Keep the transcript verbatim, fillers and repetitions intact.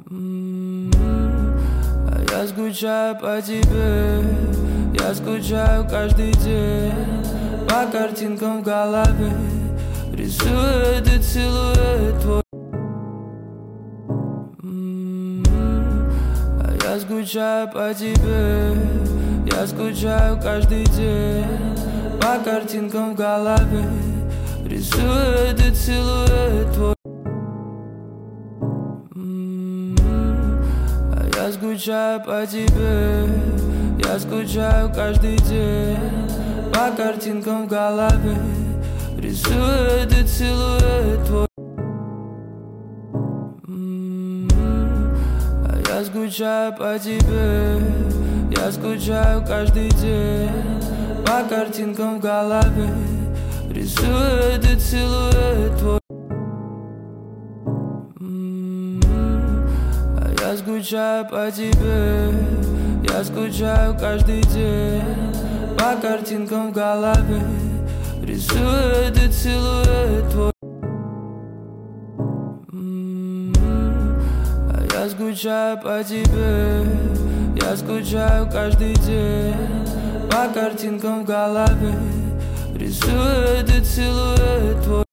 А я скучаю по тебе, я скучаю каждый день. По картинкам в голове рисую этот силуэт твой. А я скучаю по тебе, я скучаю каждый день. По картинкам в голове рисую этот силуэт твой. А я скучаю по тебе, я скучаю каждый день. По картинкам в голове рисую этот силуэт твой. А я скучаю по тебе, я скучаю каждый день. По картинкам в голове рисую этот силуэт твой. А я скучаю по тебе, я скучаю каждый день. По картинкам в голове рисую этот силуэт твой. А я скучаю по тебе, я скучаю каждый день. По картинкам в голове рисую этот силуэт твой.